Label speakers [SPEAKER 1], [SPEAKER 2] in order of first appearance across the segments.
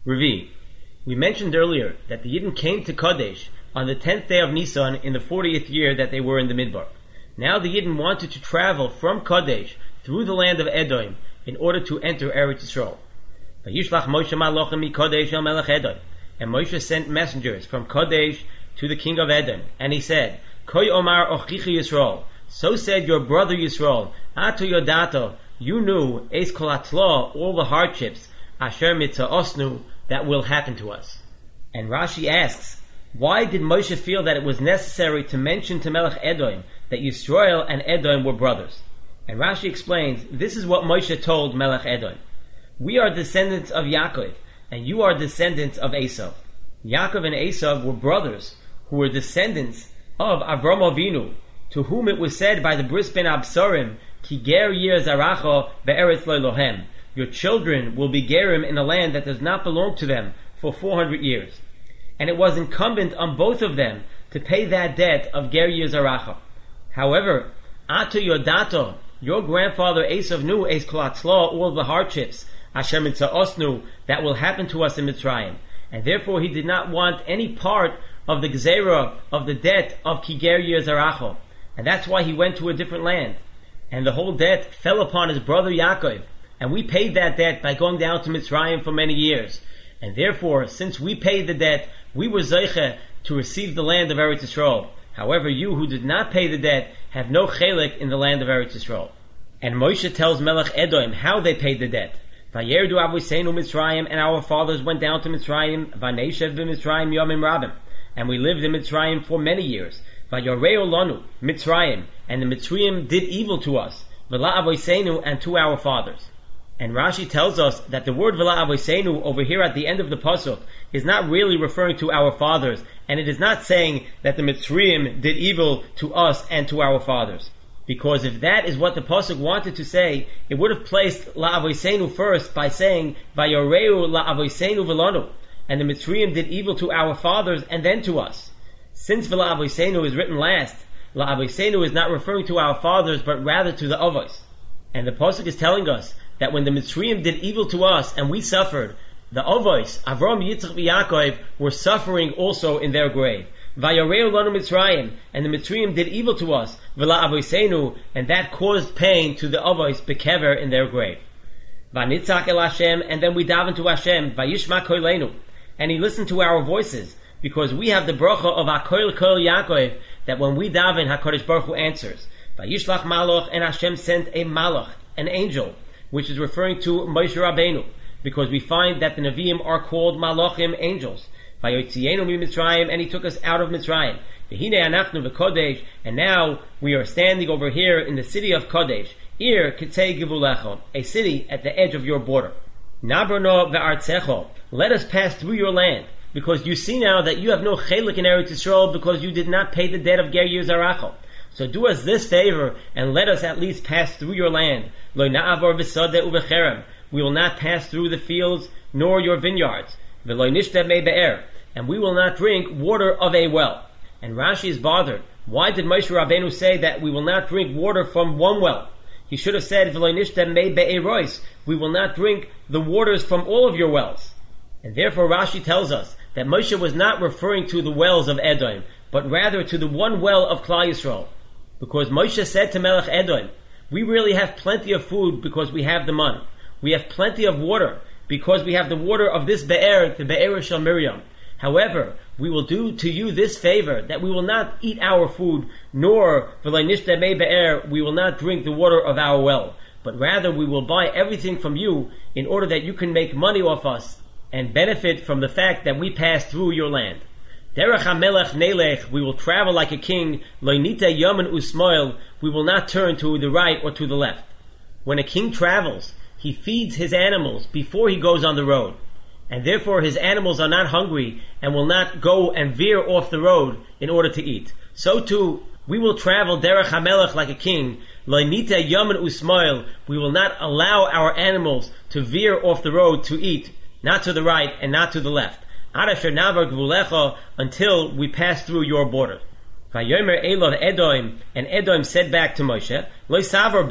[SPEAKER 1] Revi, we mentioned earlier that the Yidden came to Kadesh on the 10th day of Nisan in the 40th year that they were in the Midbar. Now the Yidden wanted to travel from Kadesh through the land of Edom in order to enter Eretz Yisrael. Vayishlach Moshe malachim mikadesh el melech Edom. And Moshe sent messengers from Kadesh to the king of Edom, and he said, Koi omar ochichi Yisrael. So said your brother Yisrael, Atu yodato, you knew, Eis kol hatla, all the hardships, Asher mitza'osnu, that will happen to us. And Rashi asks, why did Moshe feel that it was necessary to mention to Melech Edom that Yisrael and Edom were brothers? And Rashi explains, this is what Moshe told Melech Edom. We are descendants of Yaakov, and you are descendants of Esav. Yaakov and Esav were brothers who were descendants of Avram Avinu, to whom it was said by the Bris Ben Absarim, Ki ger yir zaracha be'eretz lo lohem. Your children will be gerim in a land that does not belong to them for 400 years. And it was incumbent on both of them to pay that debt of ger yir zaracha. However, Atu yodato, your grandfather Esav knew Eis kol hatzla, all the hardships, Asher mitza'osnu, that will happen to us in Mitzrayim. And therefore he did not want any part of the gzeira, of the debt of Ki ger yir zaracha. And that's why he went to a different land. And the whole debt fell upon his brother Yaakov. And we paid that debt by going down to Mitzrayim for many years. And therefore, since we paid the debt, we were zeiche to receive the land of Eretz Yisrael. However, you who did not pay the debt have no chelik in the land of Eretz Yisrael. And Moshe tells Melech Edom how they paid the debt. Vayerdu avoseinu Mitzrayim, and our fathers went down to Mitzrayim. Vaneshev b'Mitzrayim yomim rabim, and we lived in Mitzrayim for many years. Vayoreu lanu Mitzrayim, and the Mitzrayim did evil to us. V'la avoseinu, and to our fathers. And Rashi tells us that the word V'la avoseinu over here at the end of the pasuk is not really referring to our fathers, and it is not saying that the Mitzrayim did evil to us and to our fathers. Because if that is what the pasuk wanted to say, it would have placed La Avoseinu first by saying Vayoreu La Avoseinu V'lanu, and the Mitzrayim did evil to our fathers and then to us. Since V'la Avoseinu is written last, La Avoseinu is not referring to our fathers but rather to the Avos. And the pasuk is telling us that when the Mitzrayim did evil to us and we suffered, the Avos, Avram, Yitzchak, and Yaakov, were suffering also in their grave. Vayoreu lanu Mitzrayim, and the Mitzrayim did evil to us, V'la avoseinu, and that caused pain to the Avos bekever in their grave. Vanitzak el Hashem, and then we daven to Hashem, Vayishma koilenu, and He listened to our voices, because we have the bracha of HaKoil Kol Yaakov, that when we daven, HaKadosh Baruch Hu answers. Vayishlach malach, and Hashem sent a malach, an angel, which is referring to Moshe Rabbeinu, because we find that the Nevi'im are called malachim, angels. Vayotzienu mi Mitzrayim, and He took us out of Mitzrayim. V'hine anachnu v'kodesh, and now we are standing over here in the city of Kodesh, Ir kitzei givulecho, a city at the edge of your border. Nabrano ve'artzecho, let us pass through your land, because you see now that you have no chelik in Eretz Yisrael, because you did not pay the debt of ger yir zaracha. So do us this favor, and let us at least pass through your land. Lo na'avor v'sadeh u'v'cherem, we will not pass through the fields, nor your vineyards. V'lo nishteh mei be'er, and we will not drink water of a well. And Rashi is bothered. Why did Moshe Rabbeinu say that we will not drink water from one well? He should have said, V'lo nishteh mei be'erois, we will not drink the waters from all of your wells. And therefore Rashi tells us that Moshe was not referring to the wells of Edom, but rather to the one well of Klal Yisrael. Because Moshe said to Melech Edom, we really have plenty of food because we have the money. We have plenty of water because we have the water of this Be'er, the Be'er Shel Miriam. However, we will do to you this favor, that we will not eat our food, nor V'lo nishteh mei be'er, we will not drink the water of our well, but rather we will buy everything from you in order that you can make money off us and benefit from the fact that we pass through your land. Derech HaMelech Nelech, we will travel like a king, Lo niteh yamin u'smoil, we will not turn to the right or to the left. When a king travels, he feeds his animals before he goes on the road, and therefore his animals are not hungry and will not go and veer off the road in order to eat. So too, we will travel derech HaMelech like a king, Lo niteh yamin u'smoil, we will not allow our animals to veer off the road to eat, not to the right and not to the left. Ad asher navar gvulecha, until we pass through your border. Vayomer Elov Edom, and Edom said back to Moshe, Lo savar bi,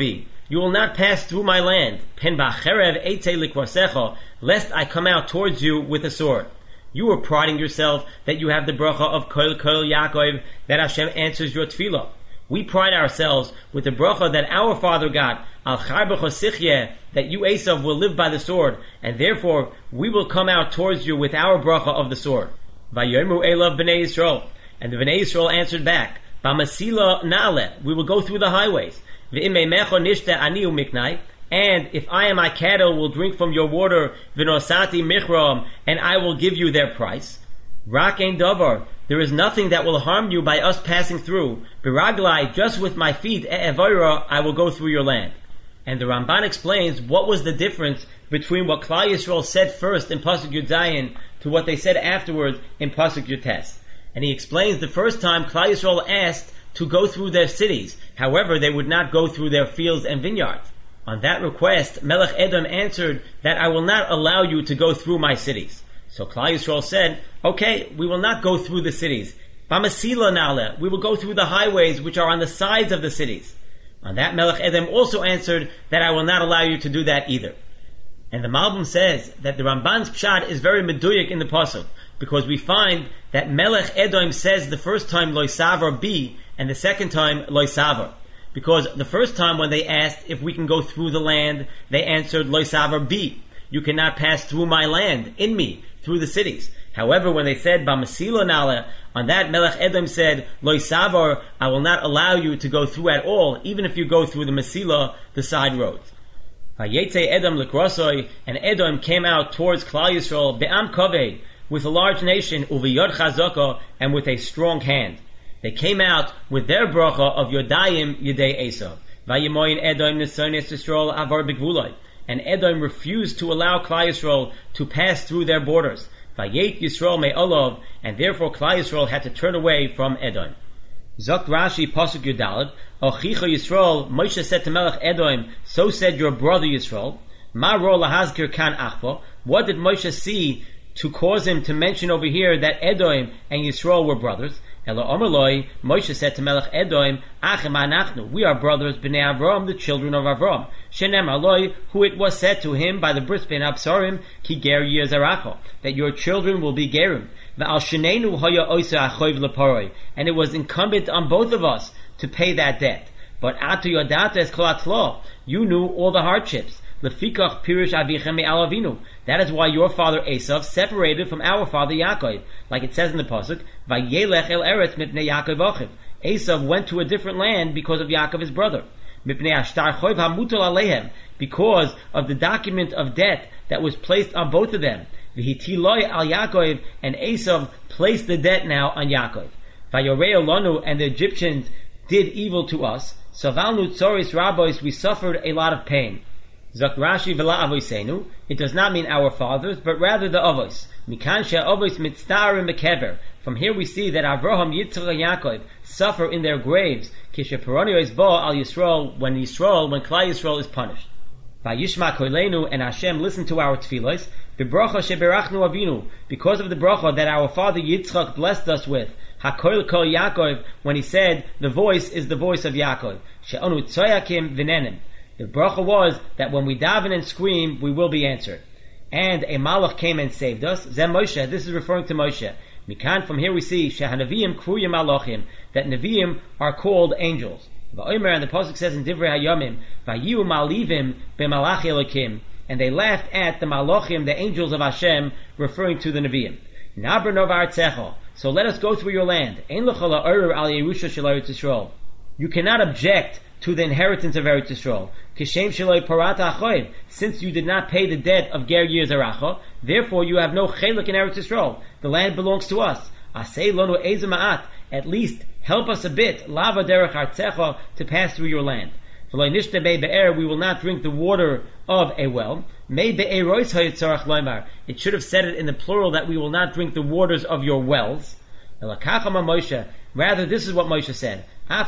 [SPEAKER 1] you will not pass through my land, pen ba'cherev eitze likvasecha, lest I come out towards you with a sword. You are priding yourself that you have the bracha of Kol Yaakov, that Hashem answers your tefillah. We pride ourselves with the bracha that our father got, Al Char B'chosichye, that you Esav will live by the sword, and therefore we will come out towards you with our bracha of the sword. Vayomu Elav B'nai Yisrael, and the B'nai Yisrael answered back, B'masila Na'ale, we will go through the highways. V'imeimecho nishte aniu miknai, and if I and my cattle will drink from your water, v'nosati michram, and I will give you their price. Rak ein davar, there is nothing that will harm you by us passing through. Biraglai, just with my feet, e'evora, I will go through your land. And the Ramban explains what was the difference between what Klal Yisrael said first in Pasuk Yud Zayin to what they said afterwards in Pasuk Yud Tes. And he explains the first time Klal Yisrael asked to go through their cities. However, they would not go through their fields and vineyards. On that request, Melech Edom answered that I will not allow you to go through my cities. So Klal Yisrael said, okay, we will not go through the cities. B'masila na'ale, we will go through the highways which are on the sides of the cities. On that, Melech Edom also answered that I will not allow you to do that either. And the Malbim says that the Ramban's pshat is very meduyik in the pasuk, because we find that Melech Edom says the first time Lo Savar Bi, and the second time Lo Savar. Because the first time when they asked if we can go through the land, they answered Lo Savar Bi. You cannot pass through my land, in me, through the cities. However, when they said B'masila Na'ale, on that Melech Edom said Lo Savar, I will not allow you to go through at all, even if you go through the Masila, the side roads. Vayetze Edom Likrosoi, and Edom came out towards Klal Yisrael Be'am Kovei, with a large nation, Uviyod Chazaka, and with a strong hand. They came out with their bracha of Yodayim Yedei Esav. Vayemoyin Edom Nesones Yisrael Avar B'Gvuloi. And Edom refused to allow Klal Yisrael to pass through their borders. Vayet Yisrael Me'olov, and therefore Klal Yisrael had to turn away from Edom. Zok Rashi Pasuk Yudalad, Ochicha Yisrael, Moshe said to Melech Edom, so said your brother Yisrael. Ma ro lahazkir kan achva. What did Moshe see to cause him to mention over here that Edom and Yisrael were brothers? Elo Omerloi, Moshe said to Melech Edom, Achem anachnu, we are brothers, b'nei Avram, the children of Avram. Shenem aloi, who it was said to him by the bris ben Absarim, ki ger yezaracho, that your children will be gerim. V'al shenenu hoya oisa achoiv leparoi, and it was incumbent on both of us to pay that debt. But atu yodata es kolatlo, you knew all the hardships. Lefikach pirish avichem me'al avinu. That is why your father Esav separated from our father Yaakov, like it says in the pasuk, "Vayelech el eretz mipnei Yaakov achiv." Esav went to a different land because of Yaakov his brother. Mipnei ashtar choiv hamutal aleihem, because of the document of debt that was placed on both of them. V'hitiloi al Yaakov, and Esav placed the debt now on Yaakov. Vayorei lanu, and the Egyptians did evil to us. Savalnu tzoris rabbos, we suffered a lot of pain. Zak Rashi v'la avoseinu, it does not mean our fathers, but rather the avos. Mikan she'avos mitztarim bekever. From here we see that Avraham, Yitzchak, and Yaakov suffer in their graves. Kisheperonio is bo al Yisrael, when Klal Yisrael is punished. Vayishma koilenu, and Hashem listened to our tefillos. B'bracha sheberachnu avinu, because of the bracha that our father Yitzchak blessed us with. Hakoil kol Yaakov, when he said, the voice is the voice of Yaakov. She'onu tzoyakim v'nenem. The bracha was that when we daven and scream, we will be answered. And a malach came and saved us. Zem Moshe, this is referring to Moshe. Mikan, from here we see, Shehanaviyim kruyim malachim, that Nevi'im are called angels. Va'omer, and the pasuk says in Divrei Hayomim, Vayiu malivim b'malachi elokim, and they laughed at the malachim, the angels of Hashem, referring to the Nevi'im. Nabra novar tzecho, so let us go through your land. Ein l'chol ha'orer al Yerusha shel Eretz Yisrael. You cannot object to the inheritance of Eretz Yisrael. Kishem sheloi parata achoiv, since you did not pay the debt of Ger Yezaracha, therefore you have no chelik in Eretz Yisrael. The land belongs to us. Asei lonu eze ma'at, at least help us a bit, lava derech artzecha, to pass through your land. V'loi nishte mei be'er, we will not drink the water of a well. Mei be'erois hayitzarach loimar, it should have said it in the plural that we will not drink the waters of your wells. Elakachama Moshe, rather this is what Moshe said,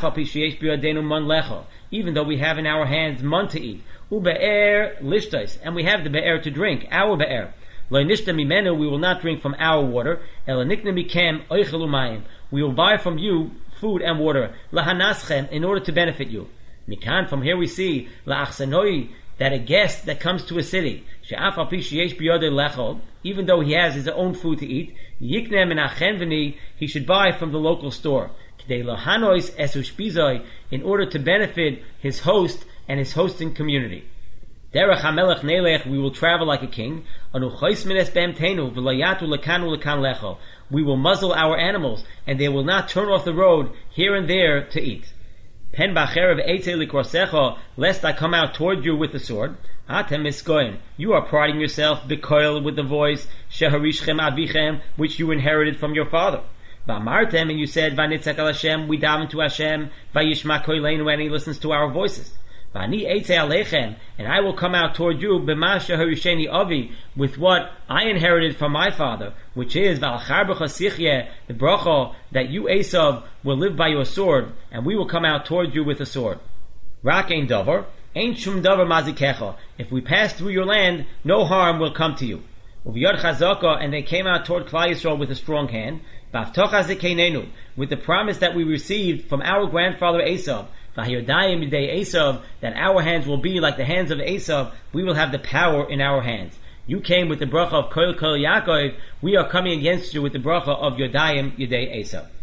[SPEAKER 1] even though we have in our hands mun to eat, ube'er lishtais, and we have the be'er to drink, our be'er. Lo nishta mimenu, we will not drink from our water. Elanikna mikem oichelu mayim, we will buy from you food and water. Lahanaschem, in order to benefit you. Mikan, from here we see la'achsanoi, that a guest that comes to a city, she'af al pi sheyesh biyodei lechol, even though he has his own food to eat, yikne min achen v'ni, he should buy from the local store. K'dei lohanois esu shpizoi, in order to benefit his host and his hosting community. Derech hamelech nelech, we will travel like a king. Anu chois mines be'emtenu v'layatu lekanu lekan lechol. We will muzzle our animals, and they will not turn off the road here and there to eat. Pen b'acherev eitze likrosecho, lest I come out toward you with the sword. Atem miskoim, you are priding yourself, bekoil, with the voice, sheharishchem avichem, which you inherited from your father. V'amartem, and you said, v'nitzak al Hashem, we daven to Hashem, v'yishma koileinu, and he listens to our voices. V'ani eitze alechem, and I will come out toward you, b'ma sheharisheni avi, with what I inherited from my father, which is v'alchar b'chasichye, the bracha, that you, Esav, will live by your sword, and we will come out toward you with a sword. Rak ein davar, ein shum davar mazikecha. If we pass through your land, no harm will come to you. Uviyad chazaka, and they came out toward Klal Yisrael with a strong hand, b'avtocha zekenenu, with the promise that we received from our grandfather Esav, v'hayodayim b'dei Esav, that our hands will be like the hands of Esav, we will have the power in our hands. You came with the bracha of Kol Kol Yaakov, we are coming against you with the bracha of Yodayim Yedei Esav.